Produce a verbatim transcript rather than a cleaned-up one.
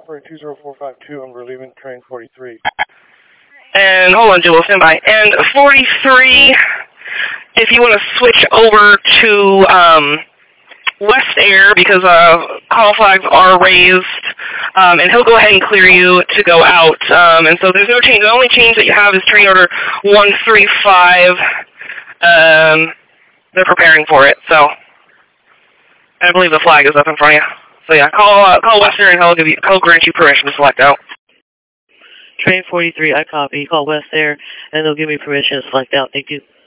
offering two zero four five two, I'm relieving train forty-three. And hold on, Jewel, stand by. And forty-three, if you want to switch over to um, West Air, because uh, call flags are raised, um, and he'll go ahead and clear you to go out. Um, and so there's no change. The only change that you have is train order one three five. Um, they're preparing for it, so I believe the flag is up in front of you. So yeah, call uh, call West Air, and he'll give you he'll grant you permission to select out. Train forty-three, I copy. Call West Air, and they'll give me permission to select out. Thank you.